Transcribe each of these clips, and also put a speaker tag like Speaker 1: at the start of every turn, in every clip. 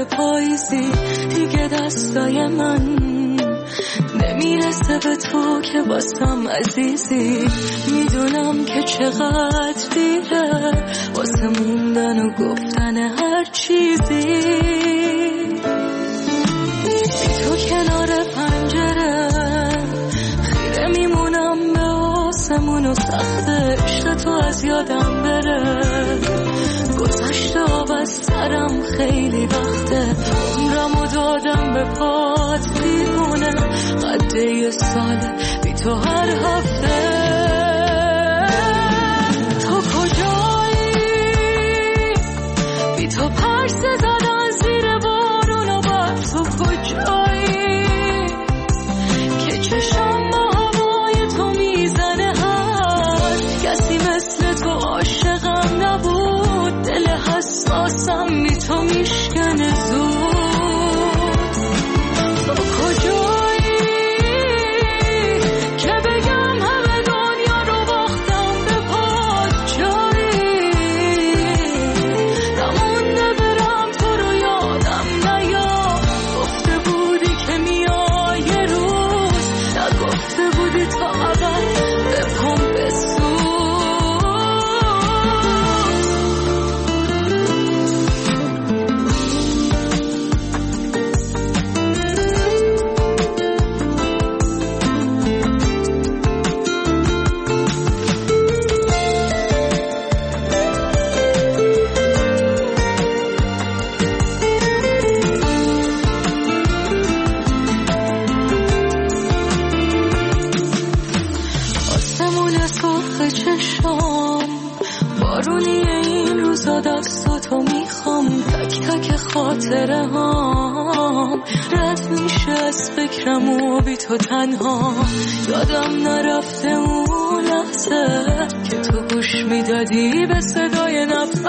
Speaker 1: فصل پاییزی دیگه دستای من نمیرسه به تو که واسم عزیزی. میدونم که چقدر دیره واسه موندن و گفتن هر چیزی. بی تو کنار پنجره خیره میمونم به آسمون و سخت عشق تو از یادم بره. گذشته آب از سرم خیلی وقته، عمرمو دادم به پات دیوونه. قده یه ساله بی تو هر هفته. تو کجایی؟ بی تو پرسه زدن زیر بارون و بر تو کجایی؟ که چشم با هوای تو میزنه هست. کسی مثل تو عاشقم نبود، دل حساسم بی تو میشکنه زود. تو کجایی که بگم همه دنیا رو باختم به پات جایی؟ نمونده برم تو رو یادم نیاد. گفته بودی که میای یه روز، نگفته بودی تا ابد بپام بسوز. آسمون سرخ چشام بارونی این روزا دستاتو میخوام. تک تک خاطره هام رد میشه از فکرم و بی تو تنها. یادم نرفته اون لحظه که تو گوش میدادی به صدای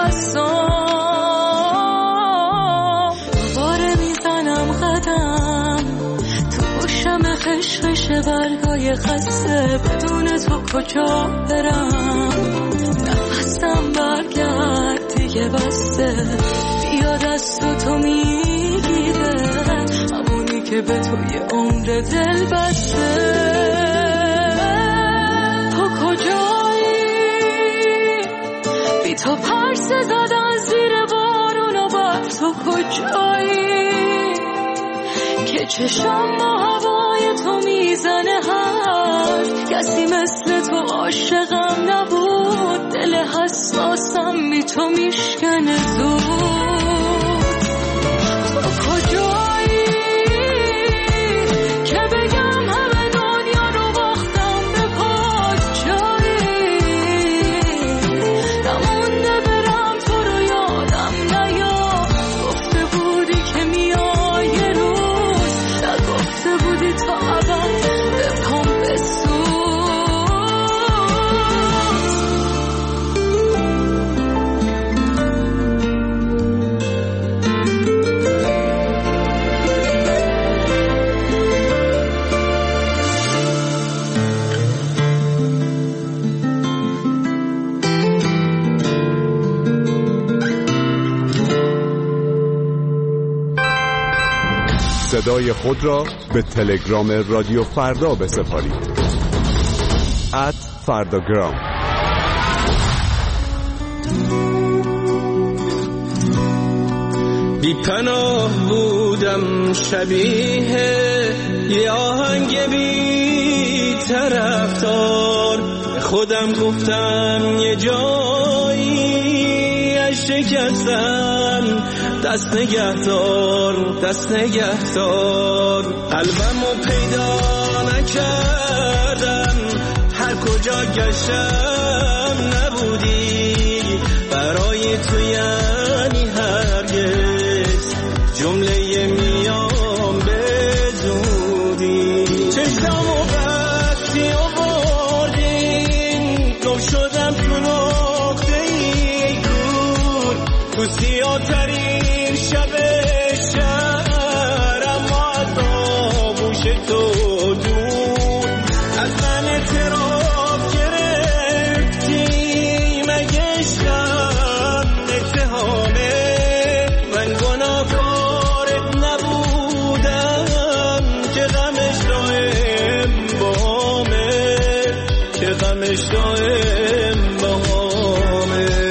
Speaker 1: نفسام. دوباره میزنم قدم تو گوشم خشخش برگای خسته. بدون تو کجا برم؟ نفسم برگرد دیگه بسته. بیا دست تو میگیره همونی که به تو یه عمر دل بسته. تو کجایی؟ بی تو پرسه زدن زیر بارون و بر تو کجایی؟ که چشم با هوای تو میزنه هست. کسی مثل تو عاشقم نبود، دل حساسم بی تو میشکنه زود. تو کجایی که بگم همه دنیا رو باختم به پات جایی؟ نمونده برم تو رو یادم نیاد. گفته بودی که میای یه روز، نگفته بودی تا ابد بپام بسوز.
Speaker 2: صدای خود را به تلگرام رادیو فردا بسپارید. @فرداگرام.
Speaker 3: بی پناه بودم شبیه یه آهنگ بی طرفدار. خودم گفتم یه جایی از شکستن دست نگهدار، دست نگهدار. قلبمو پیدا نکردم، هر کجا گشتم نبودی. برای تو یعنی هرگز جمله میام به زودی. چشمو وقتی آوردین گم شدم تو نقطه‌ای دور، تو سیاه‌ترین شب شهر، اما از آغوش تو دور. از من اعتراف گرفتی مگه عشقم اتهامه، من گناهکار غمش دائم باهامه.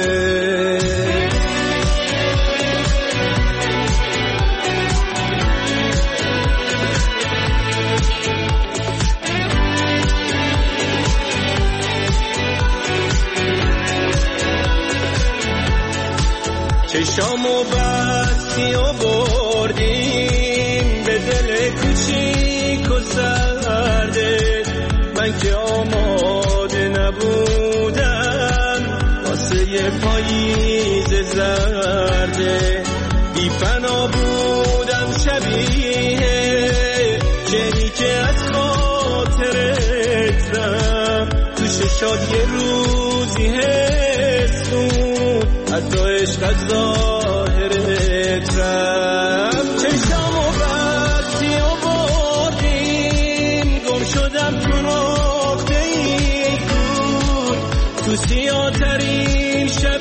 Speaker 3: چشامو بستی و بردیم به دل کوچیک و سرده، من که آماده نبودم واسه پاییز زرده. بی فنا بودم شبیه جنی که از خاطرت رم، تو ششات یه روزی حس بود از تو عشق از ظاهرت رم. چشامو بستی و بردیم گم شدم تو نقطه ای بود، تو سیاه ترین شب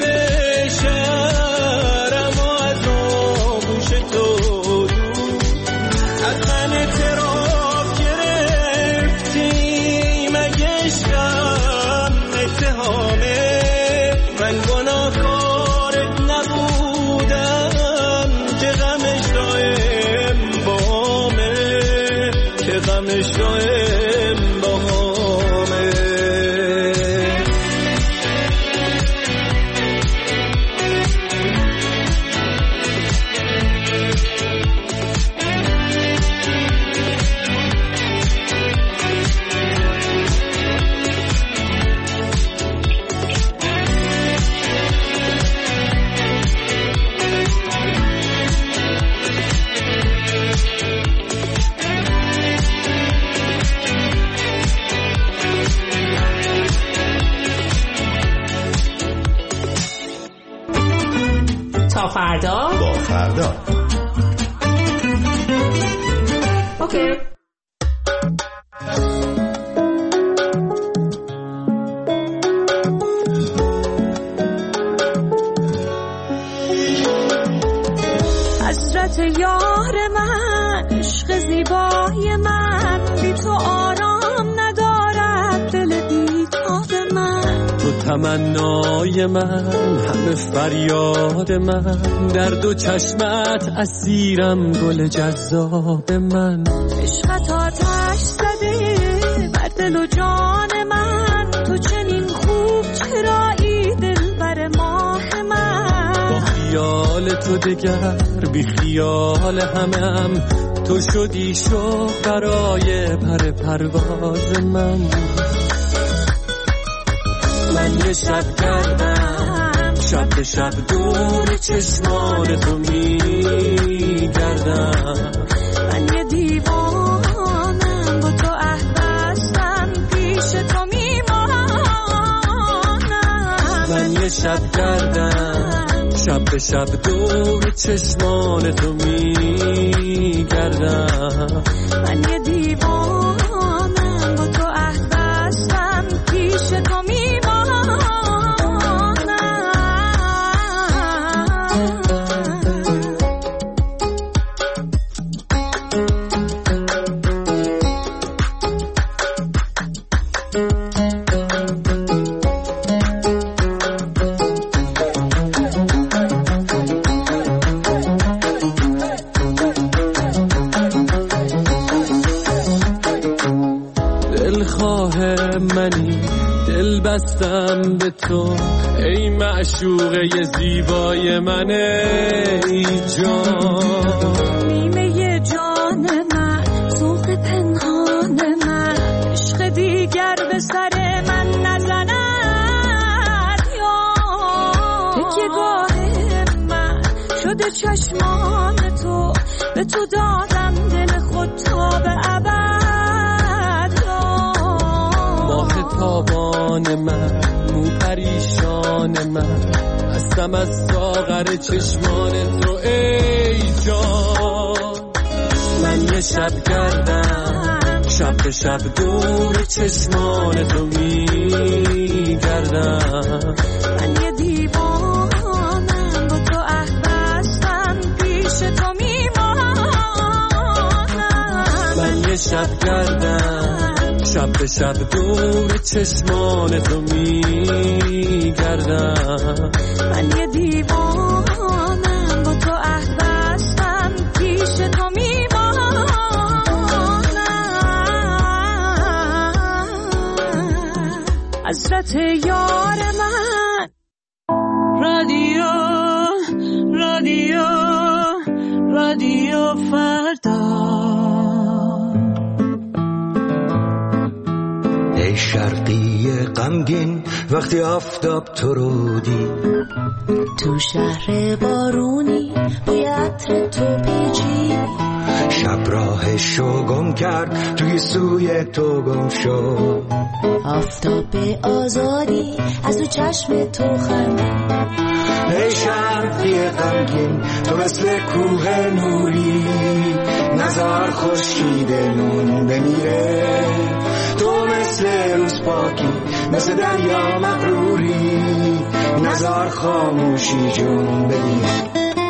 Speaker 3: شهر، اما از آغوش تو دور از من اعتراف گرفتی. مگه عشقم اتهامه؟ من گناهکارت نبودم که غمش دائم باهامه، که غمش دائم باهامه.
Speaker 4: تا فردا
Speaker 5: با فردا.
Speaker 4: اوکی.
Speaker 1: حسرت یار من، عشق زیبای من، بی تو آرام ندارد دل بیتاب من.
Speaker 3: تو تمنای من، همه فریاد من، در دو چشمت اسیرم گل جذاب من.
Speaker 1: عشقت آتش زده بر دل و جان من، تو چنین خوب چرایی دلبر ماه من.
Speaker 3: با خیال تو دگر بی خیال همم، تو شدی شوق برای پر پرواز من. من یه شب کردم شب به شب دور چشمان تو میگردم.
Speaker 1: من یه دیوانم با تو عهد بستم پیش تو میمانم.
Speaker 3: من یه شب کردم شب به شب دور چشمان تو میگردم.
Speaker 1: من یه دیوانم با تو عهد بستم پیش تو میمانم.
Speaker 3: بستم به تو ای معشوقه زیبای من، ای جان
Speaker 1: نیمه جان من، ذوق پنهان من، عشق دیگر به سر من نزند. یا یکی گاه من شده چشمان تو، به تو دادم دل خود تا به ابد.
Speaker 3: ماه تابان من، مو پریشان من، هستم از ساغر چشمان تو ای جان. من یه شب کردم شب به شب دور چشمان تو میگردم.
Speaker 1: من یه دیوانم با تو عهد بستم پیش تو میمانم.
Speaker 3: من یه شب کردم شب به شب دور چشمان تو میگردم.
Speaker 1: من یه دیوانم با تو عهد بستم پیش تو میمانم. حضرت یار من. رادیو رادیو رادیو فردا.
Speaker 5: ای شرقی غمگین وقتی آفتاب تو رو دید،
Speaker 1: تو شهر بارونی بوی عطر تو پیچی،
Speaker 5: شب راهشو گم کرد توی سوی تو گم شد.
Speaker 1: آفتاب آزادی از تو چشم تو خندید.
Speaker 5: ای شرقی غمگین تو مثل کوه نوری، نزار خورشیدمون بمیره. تو مثل روز پاکی مثل دریا مغروری، نزار خاموشی جون بگیر.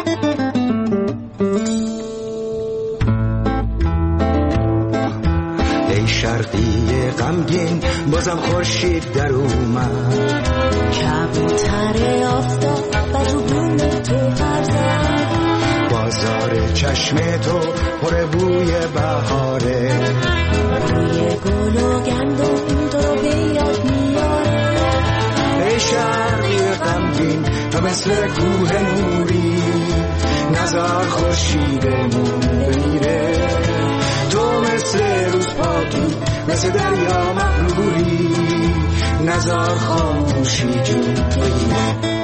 Speaker 5: ای شرقی غمگین بازم خورشید در اومد،
Speaker 1: کبوتر آفتاب و تو بوم تو پرزد.
Speaker 5: بازار چشم تو پر بوی بهاره،
Speaker 1: بوی گل و گندم تو رو به یاد میاره.
Speaker 5: ای شرقی غمگین تو مثل کوه نوری، نزار خورشیدمون بمیره. تو مثل روز پاکی مثل دریا مغروری، نزار خاموشی جون بگیره.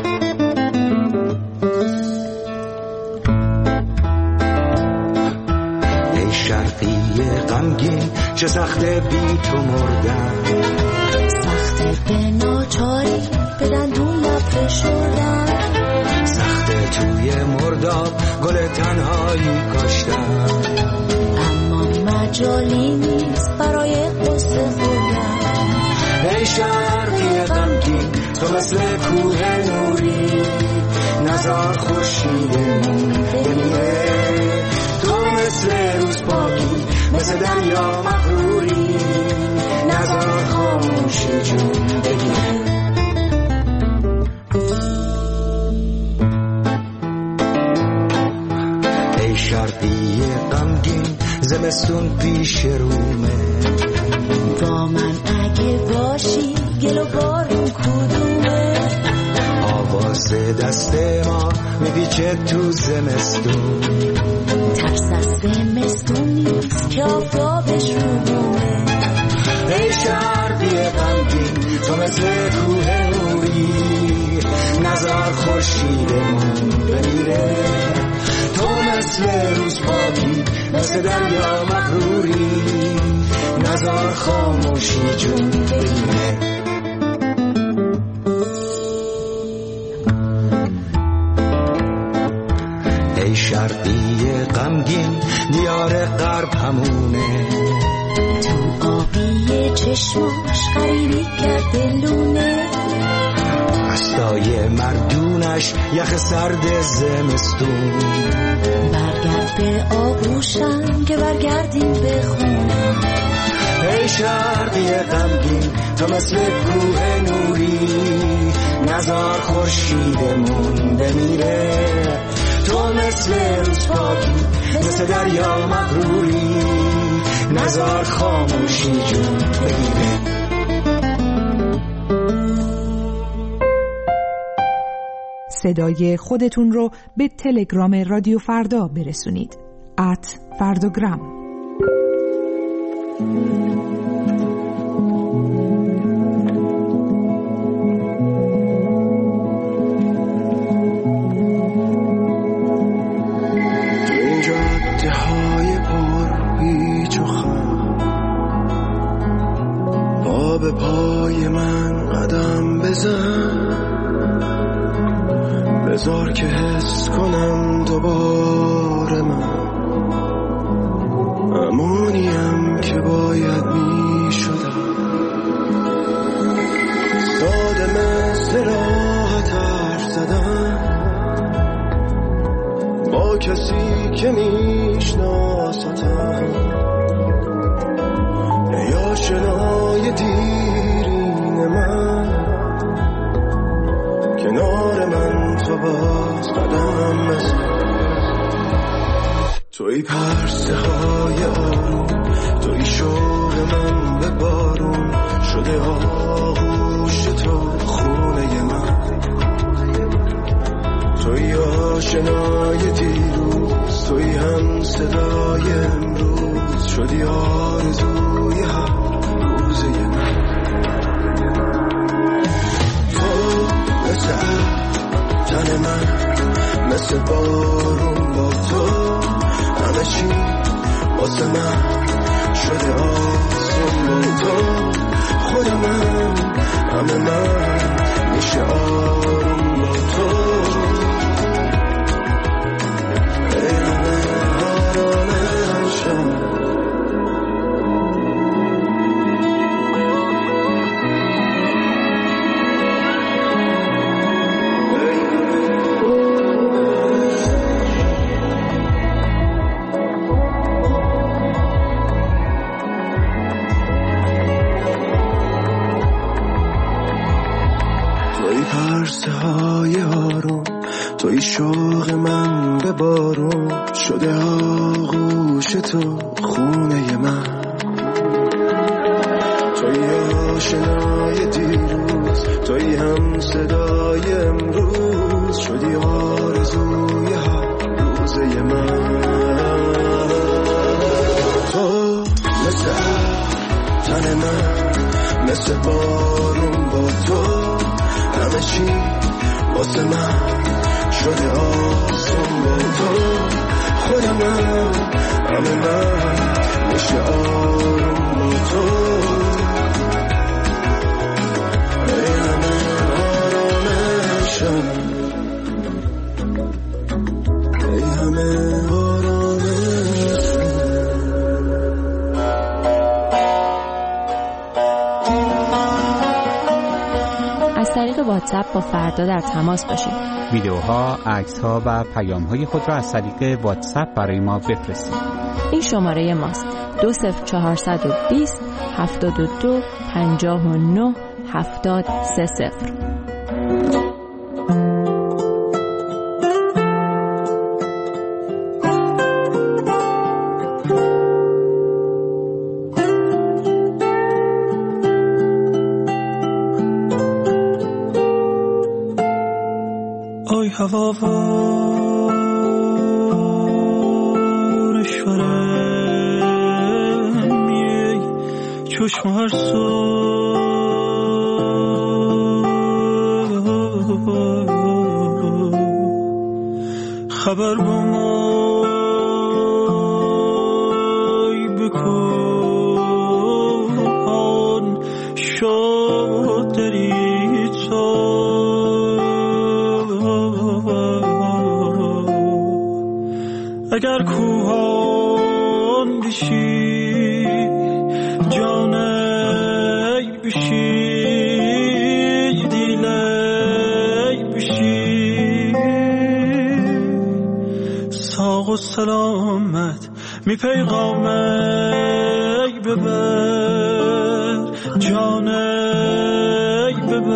Speaker 5: ای شرقی غمگین چه سخته بی تو مردن،
Speaker 1: سخته به ناچاری به دندون لب فشردن.
Speaker 5: سخته توی مرداب گل تنهایی کاشتن،
Speaker 1: اما مجالی نیست برای قصه خوردن.
Speaker 5: ای شرقی غمگین تو مثل کوه نوری، نزار خورشیدمون بمیره. تو مثل روز پاکی مثل دریا مغروری، نزار خاموشی جون بگیره. ای شرقی غمگین زمستون پیش رومه،
Speaker 1: با من اگه باشی گل و بارون کدومه.
Speaker 5: آواز دست ما میپیچه تو زمستون،
Speaker 1: ترس از زمستون نیست که آفتابش رو بومه.
Speaker 5: ای شرقی غمگین تو مثل کوه نوری، نزار خورشیدمون بمیره. تو مثل روز پاکی مثل دریا مغروری، نزار خاموشی جون بگیره. ای شرقی غمگین دیار غرب همونه،
Speaker 1: تو آبی چشماش غریبی کرده لونه.
Speaker 5: دستای مردونش یخ سرد زمستون،
Speaker 1: برگرد به آغوشم که برگردیم به خونه.
Speaker 5: ای شرقی غمگین تو مثل کوه نوری، نزار خورشیدمون بمیره. تو مثل روز پاکی مثل دریا مغروری، نزار خاموشی جون بگیره.
Speaker 6: صدای خودتون رو به تلگرام رادیو فردا برسونید. @فردوگرام.
Speaker 7: این جاده های پر پیچ و خم، پا به پای من قدم بزن، بذار که حس کنم دوباره من همونیم که باید می شدم. ساده مثل راحت حرف زدن با کسی که می شناستم، یا شناستم باز قدم بزن. توی پرسه های آروم، توی شوق من به بارون شده آغوش تو خونه من. توی آشنای دیروز، توی هم صدای امروز شدی آرزوی هر روزه من. تو مثل تن من، مثل بارون با تو همه چی واسه من شده آسون با تو. خود من همه من میشه آروم با تو. ای همه آرامشم. پرسه های آروم، توی شوق من به بارون شده آغوش تو خونه من. توی آشنای دیروز، توی هم صدای امروز شدی آرزوی هر روزه من. تو مثل تن من، مثل بارون با تو همه چی واسه من شده آسون با تو. خود من همه من میشه آروم با تو. ای همه آرامشم، ای همه
Speaker 8: واتساپ با فردا در تماس باشید.
Speaker 9: ویدیوها، عکس‌ها و پیام‌های خود را از طریق واتساپ برای ما بفرستید.
Speaker 8: این شماره ماست: 20420 72 59 7030.
Speaker 3: هوا شورم میای چشم هر خبر با مای بکن شد داری تو. اگر کوهان بشی جانی بشی دیلی بشی ساق و سلامت می پیغامی ببر جانی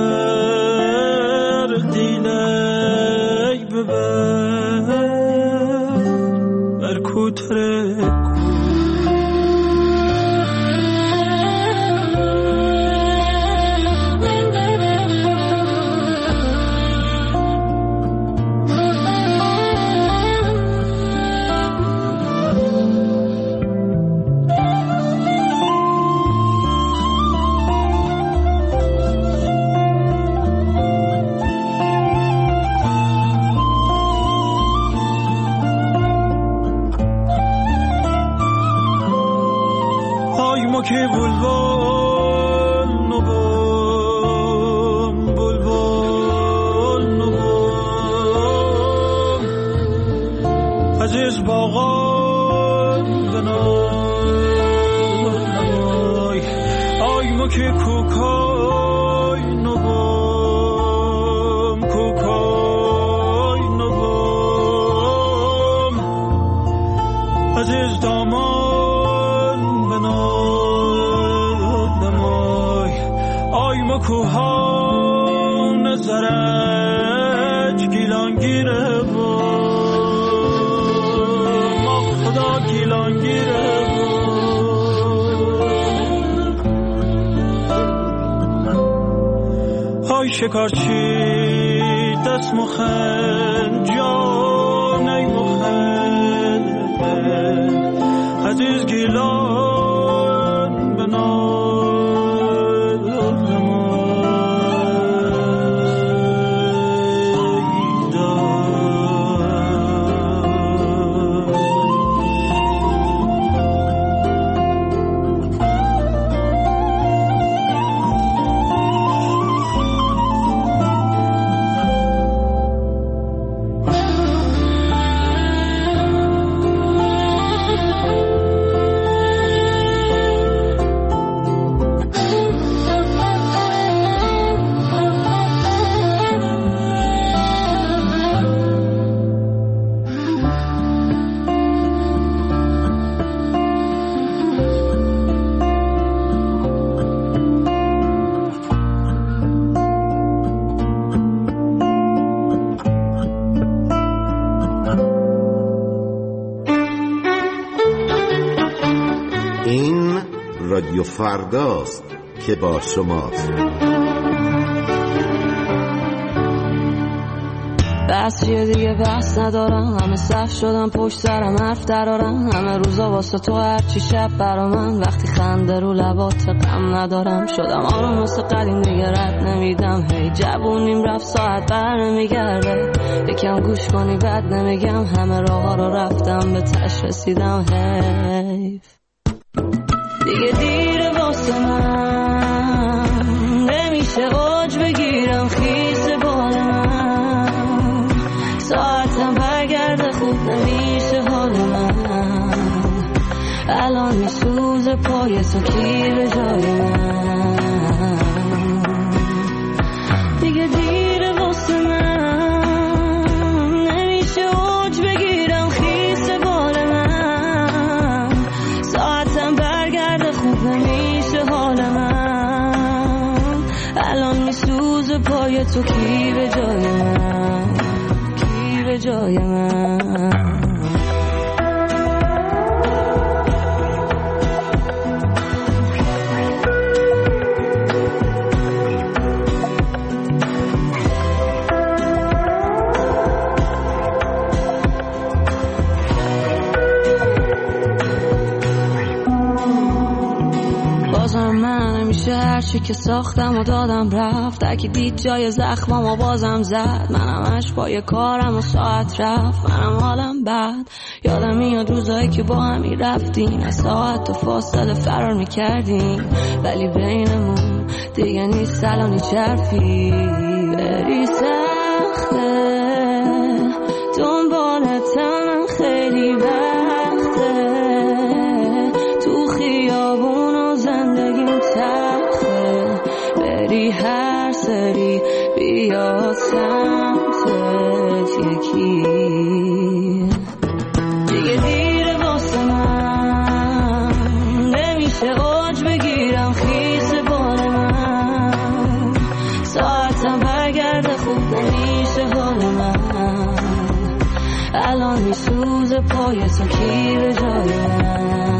Speaker 3: ببر دیلی ببر کوتره. که بلبل نبام بلبل نبام عزیز باغان بنای آی ما که کوکای نبام کوکای نبام عزیز دامان بنای کوهان زرنگ هرچ گیلان گیره و ما خدا گیلان گیره و های شکارچی دست مخن جانه مخن عزیز گیلان بنا
Speaker 10: رادیو فرداست که با شماست.
Speaker 1: بس یه دیگه بس ندارم، همه صف شدم پشت سرم حرف درارم، همه روزا واسه تو هرچی شب برا من، وقتی خنده رو لبات غم ندارم، شدم آروم واسه قدیم دیگه رد نمیدم، هی جوونیم رفت ساعت بر نمیگرده، یکم گوش کنی بد نمیگم، همه راه ها رو رفتم به تش رسیدم، حیف دیگه دیره واسه من، نمیشه اوج بگیرم خیس بال من، ساعتم برگرده خوب نمیشه حال من، الان میسوزه پای تو کی به جای من، دیگه دیره واسه من، نمیشه اوج بگیرم خیس بال من، ساعتم برگرده خوب نمیشه حال من، الان میسوزه پای تو کی به جای من، کی به جای من. هرچی که ساختم و دادم رفت، اگه دید جای زخمم و بازم زد، منم همش پای کارم و ساعت رفت، منم حالم بد، یادم میاد روزایی که با همی رفتیم، از ساعت و فاصله فرار میکردیم، ولی بینمون دیگه نیست الان هیچ حرفی، بری سخته دنبالتم خیلی وقته، تو خیابون و زندگیم تخته، بری هر سری بیاد سمتت یکی، دیگه دیره واسه من، نمیشه اوج بگیرم خیس بال من، ساعتم برگرده خوب نمیشه حال من، الان میسوزه پای تو کی به جای من،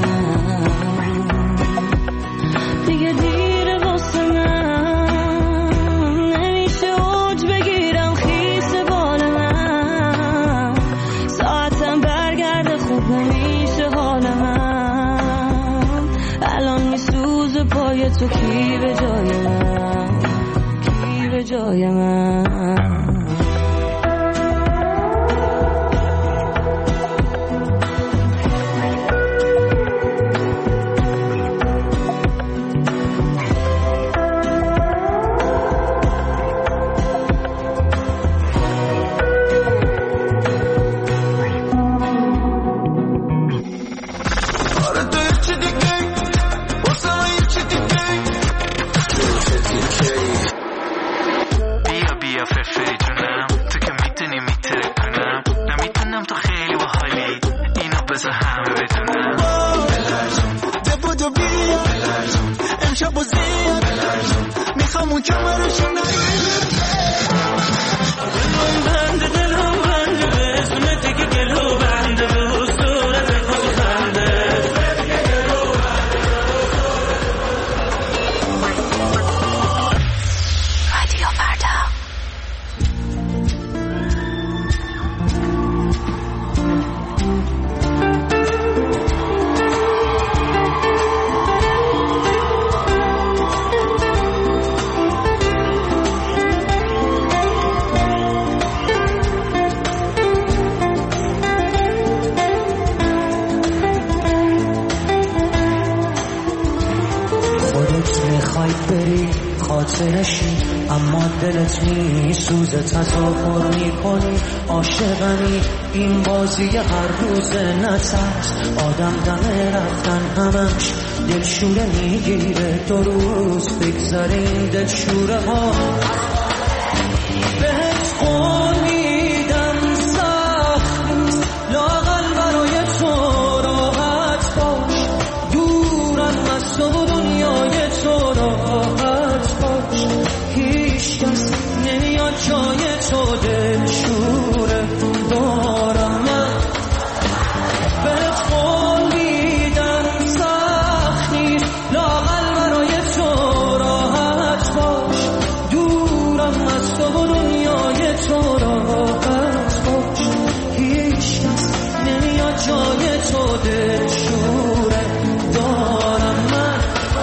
Speaker 1: دیگه دیره واسه من، نمیشه اوج بگیرم خیس بال من، ساعتم برگرده خوب نمیشه حال من، الان میسوزه پای تو کی به جای من، کی به جای من.
Speaker 11: خاطرشی اما دلت میسوزه، تظاهر میکنی عاشقمی، این بازی هر روزه نترس، آدم دم رفتن همش دلشوره میگیره، 2 روز بگذره این دلشوره ها. بهت قول میدم سخت نیست، لااقل برای تو راحت باش، دورم از تو و دنیای تو راحت باش، هیچ کس نمیاد جای تو دلشوره دارم من. بهت قول میدم سخت نیست، لااقل برای تو راحت باش، دورم از تو و دنیای تو راحت باش، هیچ کس نمیاد جای تو دلشوره دارم من.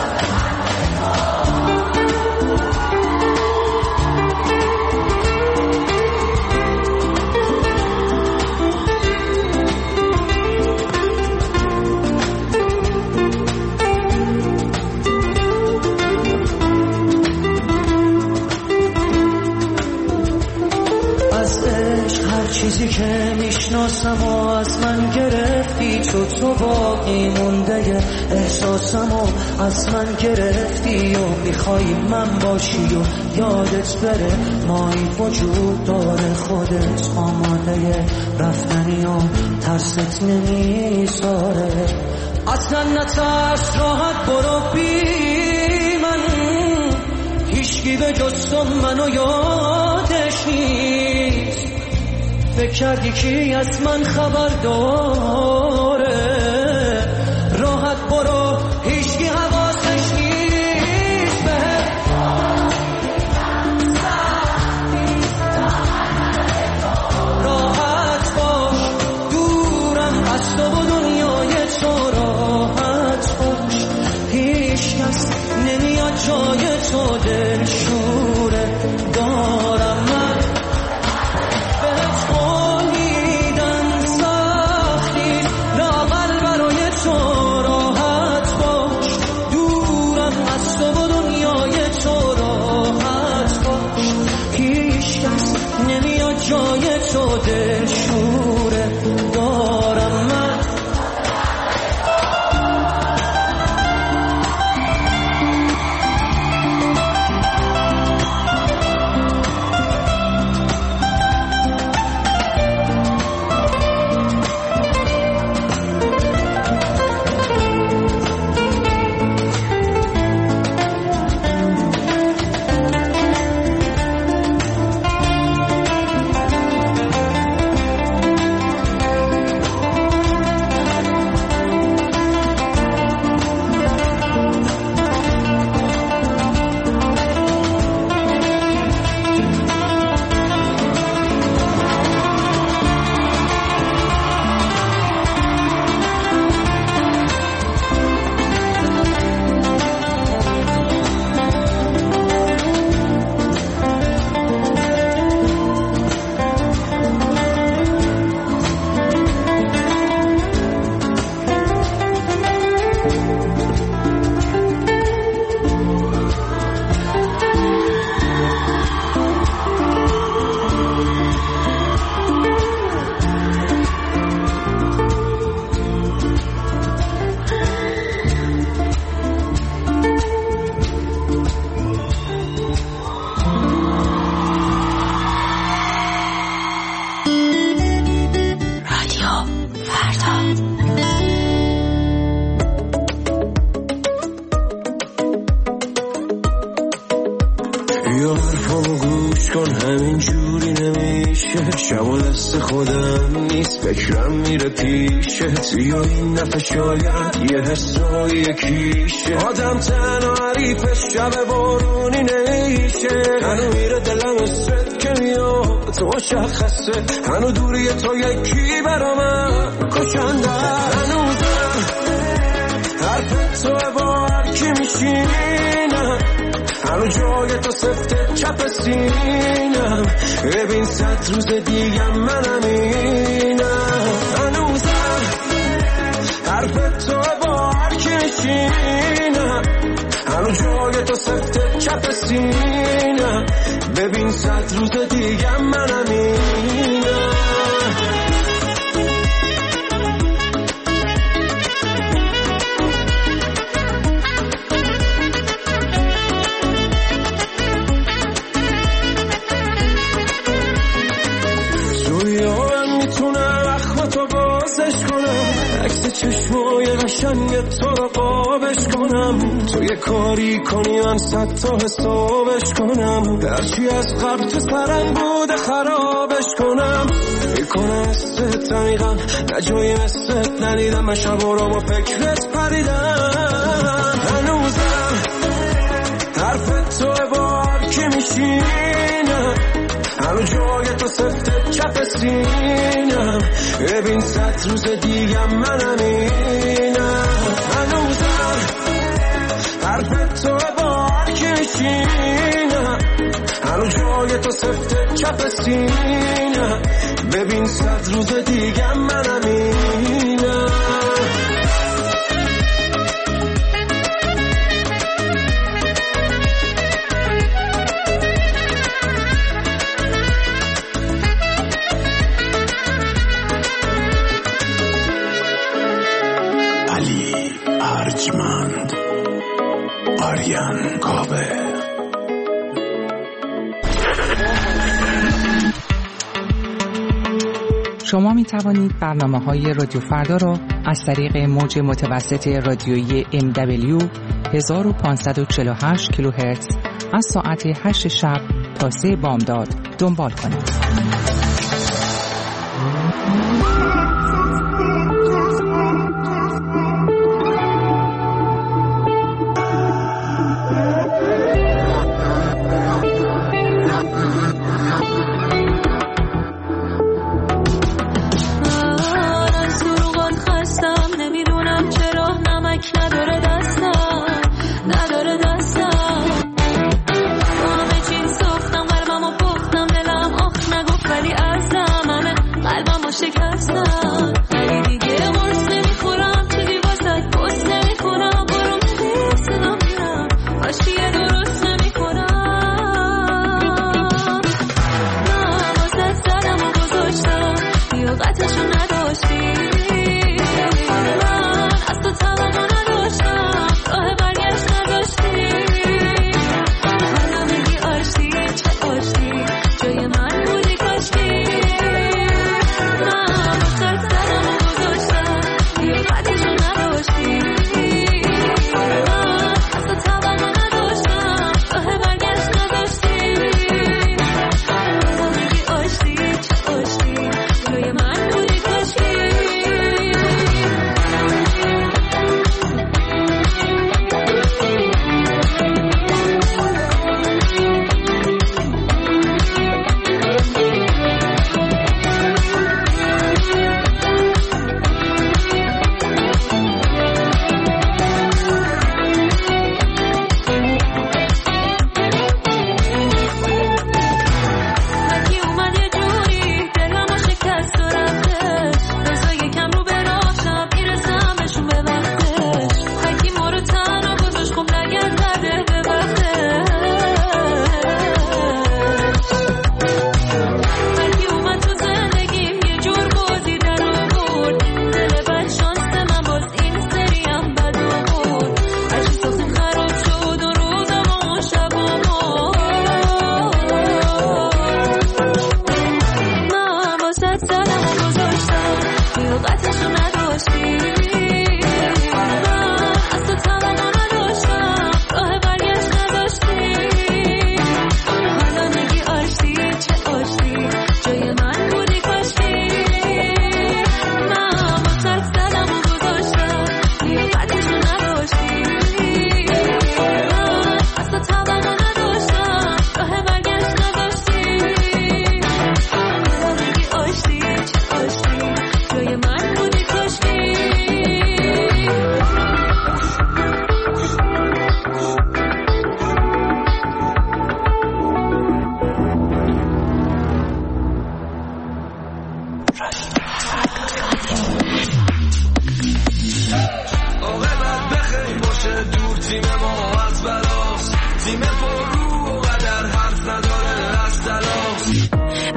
Speaker 11: چیزی که میشناسم و از من گرفتی، تو باقی مونده احساسم و از من گرفتی و میخوای من باشی و یادت بره مایی وجود داره، خودت آماده رفتنی و ترست نمیذاره، اصلا نترس راحت برو بی من، هیچکی به جز تو منو یادش نیست، فکر کردی کی از من خبر داره، راحت برو هیچکی حواسش نیست، راحت باش، دورم از تو و دنیای تو راحت باش، هیچ کس نمیاد جای تو دلشوره دارم من. جای تو دلشوره دارم من.
Speaker 7: فکرم میره پیشت یا این دفعه شاید یه حسای کیشه، آدم تنها حریفش شب بارونی نیشه، هنو میره دلم اسرد که میاد تو مشخصه، هنو دوری تو یکی برا من کشنده، هنوزم حرف تو با هر کی میشینم، هنو جای تو سفته چپ سینم، ببین 100 روز دیگه منم اینم، هنوزم حرف تو با هر کی میشینم، هنو جای تو سفته چپ سینه ببین 100 روز دیگه منم اینه چشمای قشنگ تو رو قابش کنم تو یه کاری کنی من 100 تا حسابش کنم هرچی از قبل تو سرم بوده خرابش کنم میکنه مثلت عمیقم نه جایی مثلت ندیدم من شبا رو با فکرت پریدم هنوزم حرف تو بار که میشینم هنو جای تو سفته چپ سینم ببین 100 روز دیگه منم اینم هنوزم حرف تو بار که میشینم هنو جای تو سفته چپ سینم ببین 100 روز دیگه منم اینم آریان کاوه
Speaker 6: شما می توانید برنامه‌های رادیو فردا را از طریق موج متوسط رادیویی MW 1548 کیلوهرتز از ساعت 8 شب تا 3 بامداد دنبال کنید.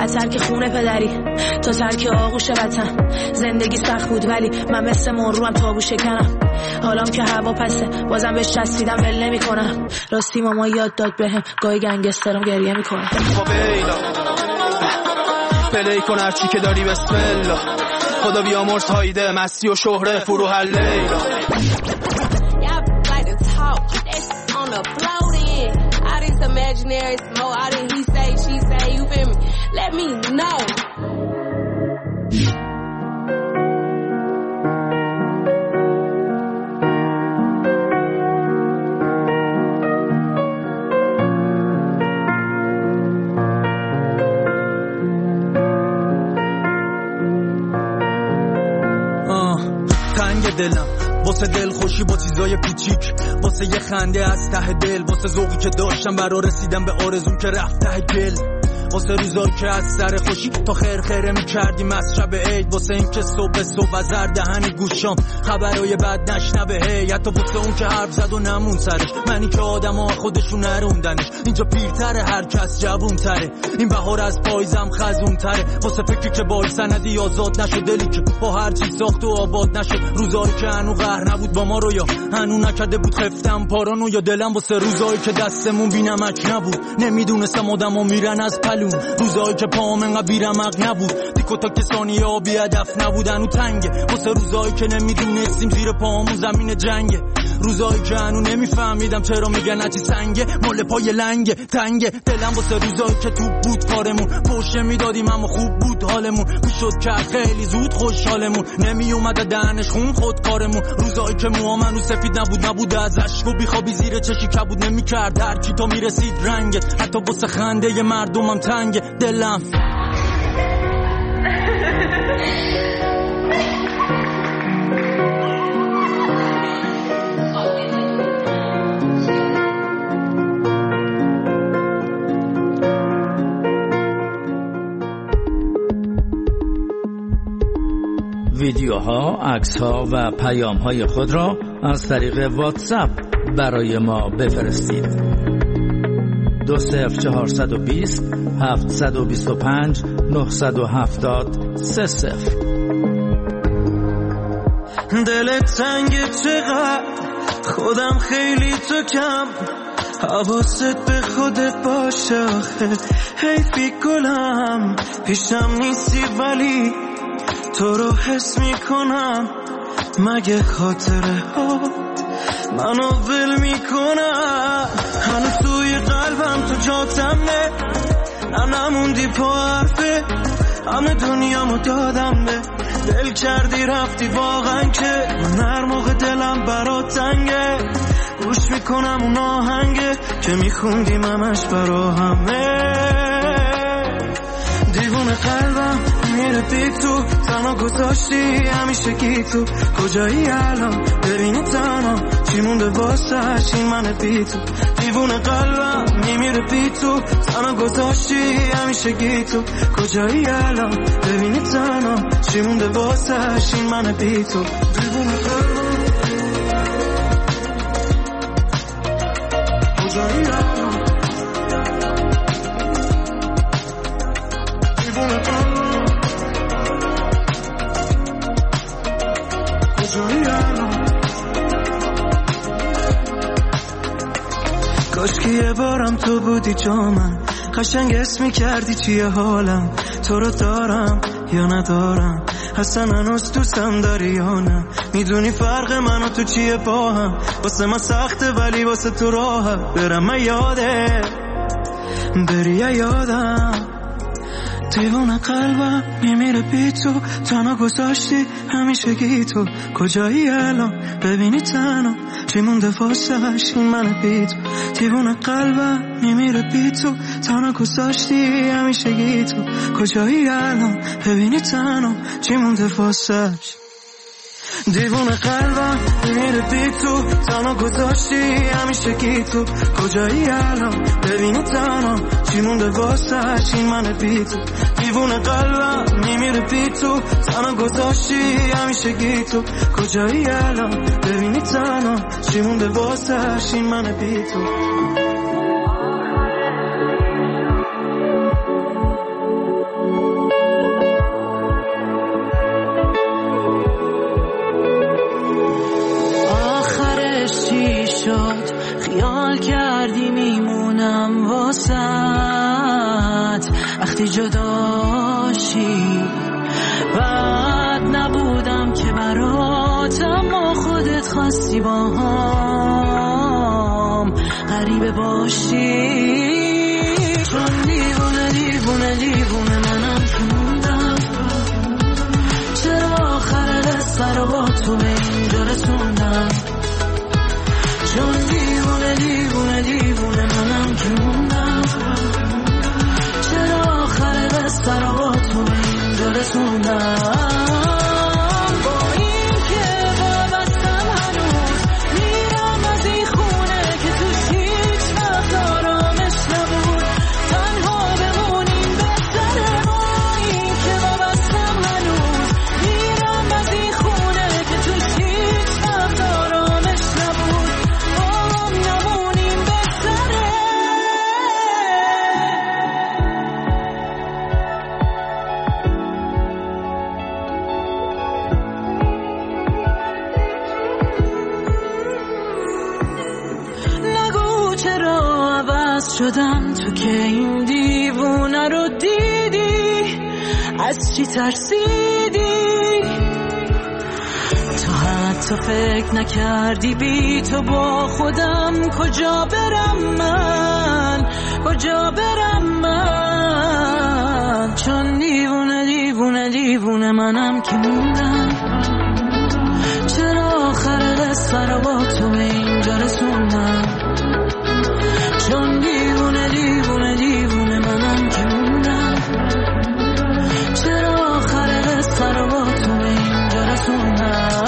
Speaker 12: از ترک خونه پدری تا ترک آغوش وطن. زندگی سخت بود ولی من مثل مرو هم تابو شکنم. حالام که هوا پسه بازم بهش چسبیدم ول نمی‌کنم. راستی ماما یاد داد بهم گاهی گنگسترم گریه میکنه.
Speaker 3: پلی کن هرچی که داری بسم الله. خدا بیامرز هایده مستی و شهره فرو هر لیلا. imaginary smoke, all that he say, she say, you feel me? Let me know. تنگ دلم واسه دل خوشی با چیزای پیچیک، واسه یه خنده از ته دل، واسه ذوقی که داشتم برا رسیدم به آرزوم که رفت ته گل، واسه روزایی که از سر خوشی تا خیر می‌کردیم از شب عید، واسه این که صبح زر دهنی گوشام خبرای بد نشنوه، حتی واسه اون که حرف زد و نمون سرش، منی که آدما خودشون نروندنش، اینجا پیرتره هر کس جوون‌تره، این بهار از پاییزم خزون‌تره، واسه فکری که با سندی آزاد نشد، دلی که با هر چی ساخت و آباد نشد، روزایی که هنو قهر نبود با ما رو، یا هنو نکرده بود خفتم پارانو، یا دلم واسه روزایی که دستمون بی‌نمک نبود، نمیدونستم آدما میرن از پلو، روزایی که پام انقدر بیرمق نبود، دیکو تا کسانی ها بی هدف نبودن و تنگه، واسه روزایی که نمیدونستیم زیر پامون زمین جنگه، روزایی که هنو نمیفهمیدم چرا میگن هرچی سنگه مال پای لنگه تنگه، دلم واسه روزایی که تو بود کارمون، پشت میدادیم اما خوب بود حالمون، میشد که خیلی زود خوشحالمون، نمیومد دهنش خون خود کارمون، روزایی که موامنو سفید نبود از اشک و بیخوابی زیر چشی کبود نمیکرد، هر کی تا میرسید رنگت، حتی واسه خنده مردمم تنگه دلم. ویدیوها، عکس‌ها و پیام‌های خود را از طریق واتساپ برای ما بفرستید. 20420 725 970 30.
Speaker 11: دلت تنگه چقدر خودم خیلی تو کم، حواست به خودت باشه آخه حیفی گلم، پیشم نیستی ولی تو رو حس میکنم، مگه خاطره ها منو ول میکنم، هنوز توی قلبم تو جاتم نه نموندی پا حرفه، همه دنیامو دادم به دل کردی رفتی واقعا که من هر موقع دلم برات تنگه، گوش میکنم اون آهنگه که میخوندیم همش برا همه، دیوونه قلبم میره بی تو، تنها گذاشتی همیشه گی تو، کجایی الان ببینی تنها چی مونده واسه این من بی تو، دیوونه قلبم میمیره بی تو، تنها گذاشتی همیشه گی تو، کجایی الان ببینی تنها چی مونده واسه این من بی تو، دیوونه قلبم کجایی الان دیوونه قلبم کاشکی یه بارم تو بودی جا من، قشنگ اسم می‌کردی چیه حالم، تو رو دارم یا ندارم، اصلا هنوز دوستم داری یا نه، میدونی فرق من و تو چیه با هم، واسه من سخته ولی واسه تو راحه، برم من یاده بری یادم، دیوونه قلبم میمیره بی تو، تنها گذاشتی همیشه گی تو، کجایی الان ببینی تنها چی مونده واسه این من بی تو، دیوونه قلبم میمیره بی تو، تنها گذاشتی همیشه گی تو، کجایی الان ببینی تنها چی مونده واسه، دیوونه قلبم میره بی تو، تنها گذاشتی همیشه گی تو، کجایی الان ببینی تنها چی مونده واسه این من بی تو، دیوونه قلبم میمیره بی تو، تنها گذاشتی همیشه گی تو، کجایی الان ببینی تنها چی مونده واسه این من بی تو. واسط وقتی جداشی بعد نبودم که برات، اما خودت خواستی با هم غریبه باشی. چون دیوونه دیوونه دیوونه منم که موندم، چرا آخر قصه رو با تو به اینجا رسوندم. چون دیوونه دیوونه دیوونه منم که موندم، چرا آخر قصه رو با تو به اینجا رسوندم. شدم تو که این دیوونه رو دیدی، از چی ترسیدی؟ تو حتی فکر نکردی بی تو با خودم کجا برم من، کجا برم من. چون دیوونه دیوونه دیوونه منم که موندم، چرا آخر قصه رو با تو به اینجا رسوندم. چون دیوونه دیوونه دیوونه منم که موندم، چرا آخر قصه رو با تو به اینجا رسوندم.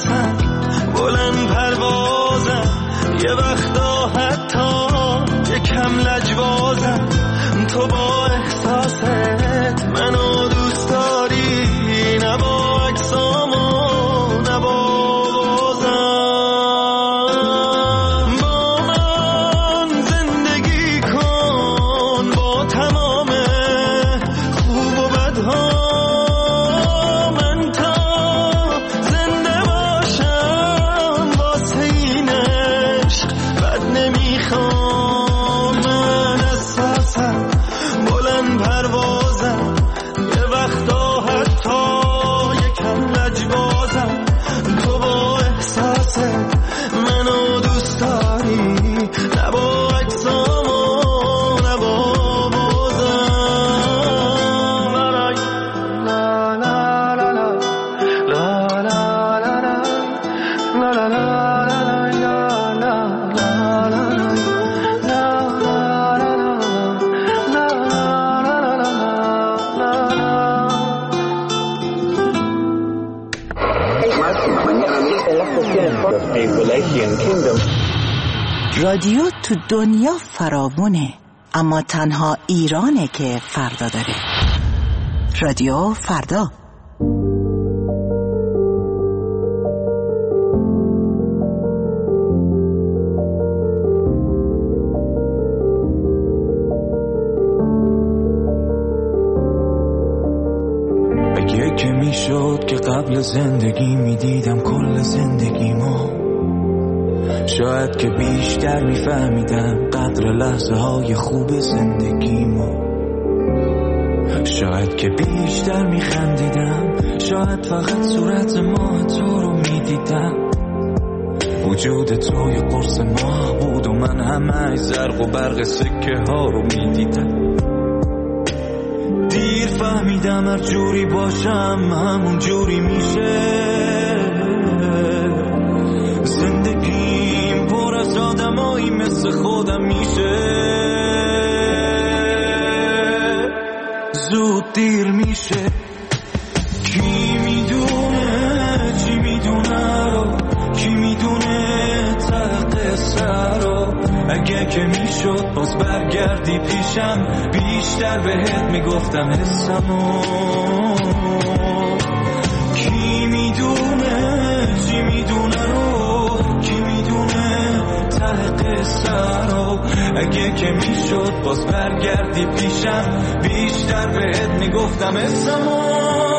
Speaker 11: احساسم بلند پروازم یه وقتا حتی یکم لجوازم تو با احساست منو دوست داری نه با عکسام و نه با بازم با من زندگی کن با تمام خوب و بدها من تا زنده باشم واسه این عشق بد نمیخوام من احساسم بلند پروازم یه وقتا حتی یکم لجبازم تو با احساس منو دوست داری نه با عکسام و نه با بازم لا لا لا لا لا لا لا لا لا لا
Speaker 13: رادیو تو دنیا فراوونه، اما تنها ایرانه که فردا داره. رادیو فردا.
Speaker 11: اگه که میشد که قبل زندگی میدیدم کل زندگیمو، شاید که بیشتر میفهمیدم قدر لحظه های خوب زندگیمو، شاید که بیشتر میخندیدم، شاید فقط صورت ماه تو رو میدیدم، وجود تو یه قرص ماه بود و من همه زرق و برق سکه ها رو میدیدم. دیر فهمیدم هر جوری باشم همون جوری میشه، زندگیم پر از آدمایی مثل خودم میشه، زود دیر میشه. کی میدونه چی میدونه رو، کی میدونه ته قصه رو، اگه که میشد باز برگردی پیشم بیشتر بهت میگفتم حسمو. کی میدونه چی میدونه رو، کی میدونه ته قصه رو، اگه که میشد باز برگردی پیشم بیشتر بهت میگفتم حسمو.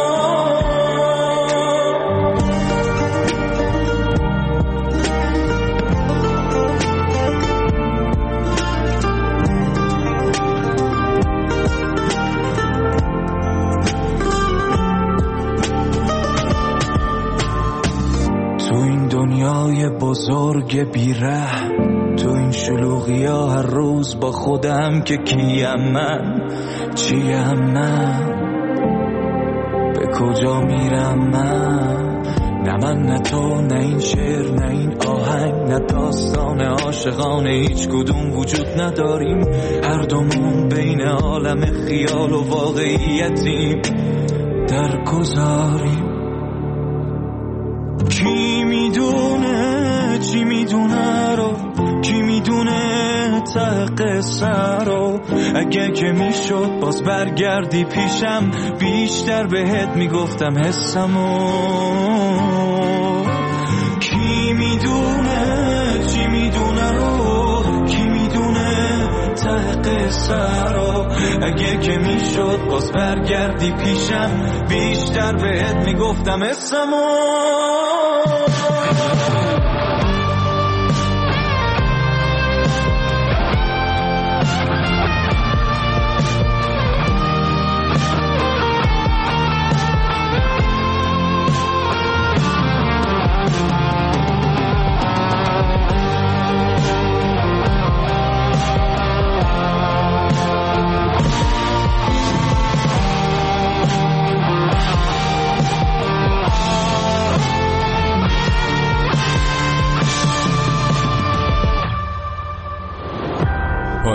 Speaker 11: دنیای بزرگ بیره، تو این شلوغی ها هر روز با خودم که کیم من، چیم من، به کجا میرم من، نه من نه تو نه این شعر نه این آهنگ نه داستان عاشقانه هیچ کدوم وجود نداریم، هر دومون بین عالم خیال و واقعیتیم در گذاریم. کی میدونه چی میدونه رو، کی میدونه ته قصه رو، اگه که میشد باز برگردی پیشم بیشتر بهت میگفتم حسمو. کی میدونه چی میدونه رو، کی میدونه ته قصه رو، اگه که میشد باز برگردی پیشم بیشتر بهت میگفتم حسمو.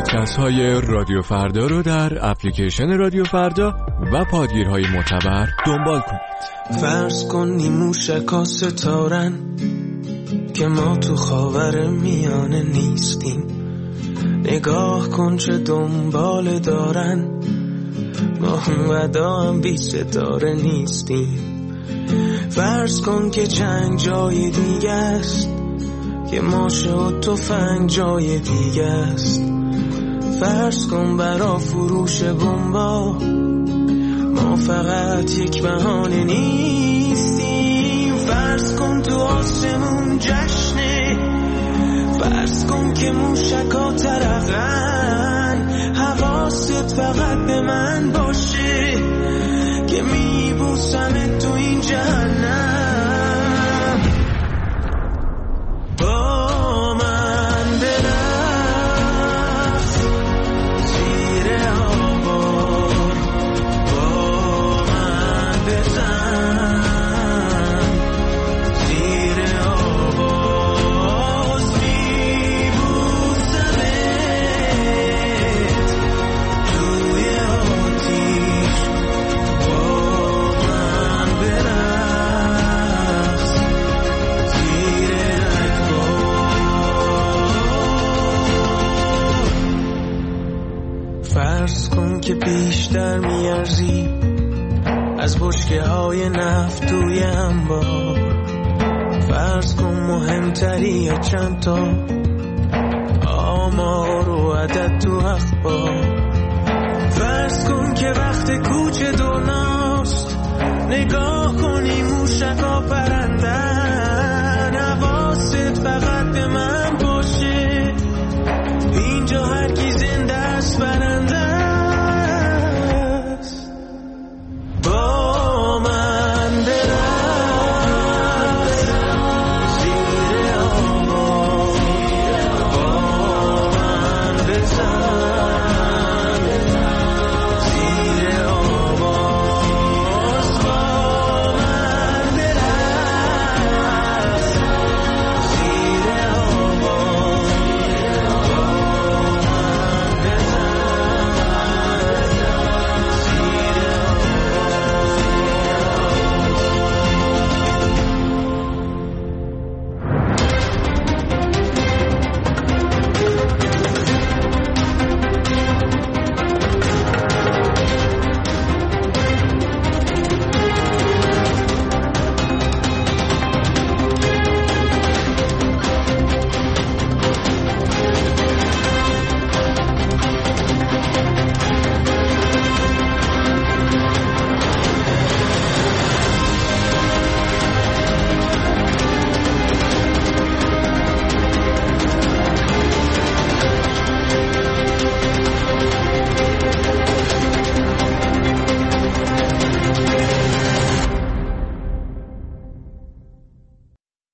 Speaker 14: پادکست های رادیو فردا رو در اپلیکیشن رادیو فردا و پادگیرهای معتبر دنبال کنید.
Speaker 11: فرض کن نیموشکا ستارن که ما تو خاور میانه نیستیم. نگاه کن چه دنبال دارن، ما اونقدر هم بی ستاره نیستیم. فرض کن که جنگ جای دیگه است، که ماشه و تفنگ جای دیگه است. فرض کن برا فروش بمبا ما فقط یک بهانه نیستیم. فرض کن تو آسمون جشنه، فرض کن که موشکا ترقن. حواست فقط به من باشه که میبوسم تو این جهنم. با من برقص زیر آوار، با من بزن زیر آواز. میبوسمت توی آتیش، با من برقص زیر رگبار. فرض کن که بیشتر میارزی از بشکه های نفت توی انبار. فرض کن مهمتری چند تا آمار و عدد تو اخبار. فرض کن که وقت کوچه دنیاست، نگاه کنی موشکا پرندن.